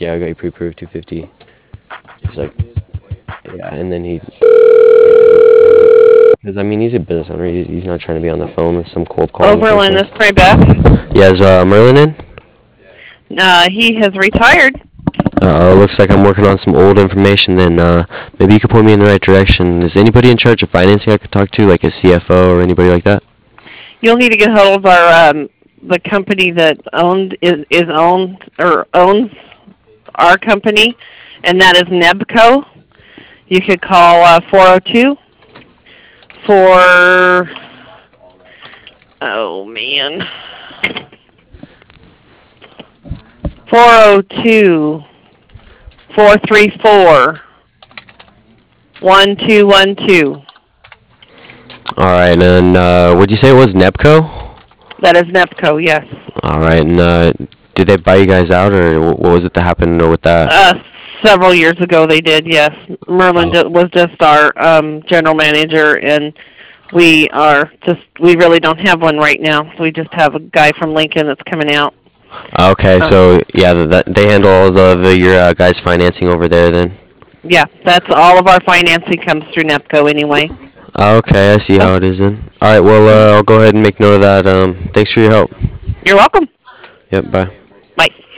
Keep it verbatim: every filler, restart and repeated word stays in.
like, yeah, I got you pre-approved two fifty. He's like, yeah, and then he, because I mean, he's a business owner. He's, he's not trying to be on the phone with some cold call in the first Oberlin, this place. is Mary Beth. Yeah, is uh, Merlin in? Uh, he has retired. Uh, looks like I'm working on some old information. Then uh, maybe you could point me in the right direction. Is anybody in charge of financing I could talk to, like a C F O or anybody like that? You'll need to get hold of our um, the company that owned is is owned or owns our company, and that is Nebco. You could call uh, four oh two for oh man four oh two four three four one two one two. All right, and uh, what'd you say it was, Nebco? That is Nebco, yes. All right, and uh, did they buy you guys out, or what was it that happened with that? Uh, several years ago they did, yes. Merlin Oh. ju- was just our um, general manager, and we are just, we really don't have one right now. We just have a guy from Lincoln that's coming out. Okay, Uh, so yeah, th that, they handle all the, the your uh, guys' financing over there then. Yeah, that's all of our financing comes through Nepco anyway. Okay, I see how it is then. All right, well, uh, I'll go ahead and make note of that. Um, thanks for your help. You're welcome. Yep, bye. Bye.